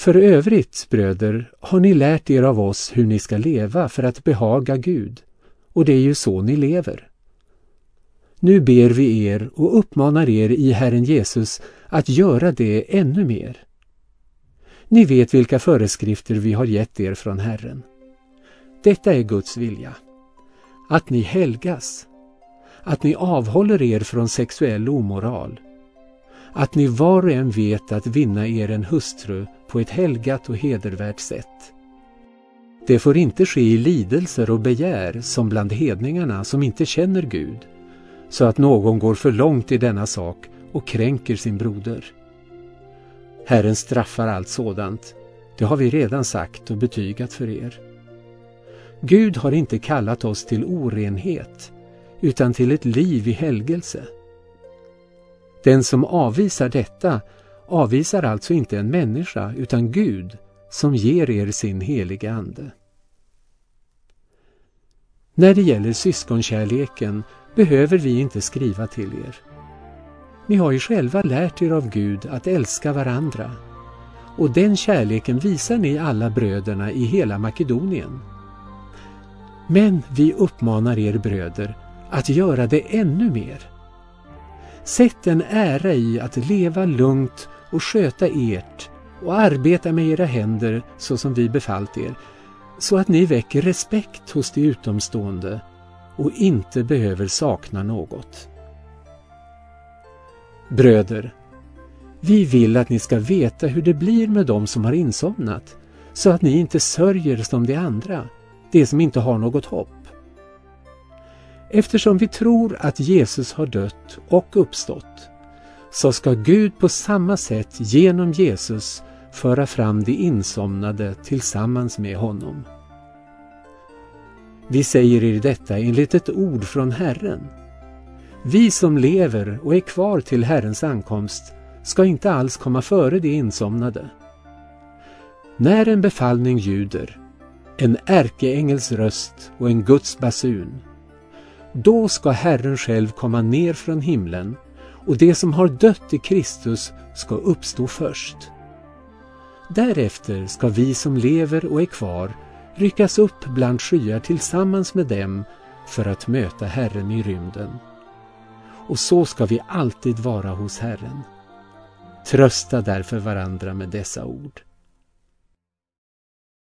För övrigt, bröder, har ni lärt er av oss hur ni ska leva för att behaga Gud, och det är ju så ni lever. Nu ber vi er och uppmanar er i Herren Jesus att göra det ännu mer. Ni vet vilka föreskrifter vi har gett er från Herren. Detta är Guds vilja. Att ni helgas, att ni avhåller er från sexuell omoral, att ni var och en vet att vinna er en hustru på ett helgat och hedervärt sätt. Det får inte ske i lidelser och begär som bland hedningarna som inte känner Gud, så att någon går för långt i denna sak och kränker sin broder. Herren straffar allt sådant, det har vi redan sagt och betygat för er. Gud har inte kallat oss till orenhet, utan till ett liv i helgelse. Den som avvisar detta avvisar alltså inte en människa utan Gud som ger er sin heliga ande. När det gäller syskonkärleken behöver vi inte skriva till er. Ni har ju själva lärt er av Gud att älska varandra, och den kärleken visar ni alla bröderna i hela Makedonien. Men vi uppmanar er bröder att göra det ännu mer. Sätt en ära i att leva lugnt och sköta ert och arbeta med era händer så som vi befallt er, så att ni väcker respekt hos de utomstående och inte behöver sakna något. Bröder, vi vill att ni ska veta hur det blir med dem som har insomnat, så att ni inte sörjer som de andra, de som inte har något hopp. Eftersom vi tror att Jesus har dött och uppstått, så ska Gud på samma sätt genom Jesus föra fram de insomnade tillsammans med honom. Vi säger er detta enligt ett ord från Herren. Vi som lever och är kvar till Herrens ankomst ska inte alls komma före de insomnade. När en befallning ljuder, en ärkeängels röst och en Guds basun, då ska Herren själv komma ner från himlen, och det som har dött i Kristus ska uppstå först. Därefter ska vi som lever och är kvar ryckas upp bland skyar tillsammans med dem för att möta Herren i rymden. Och så ska vi alltid vara hos Herren. Trösta därför varandra med dessa ord.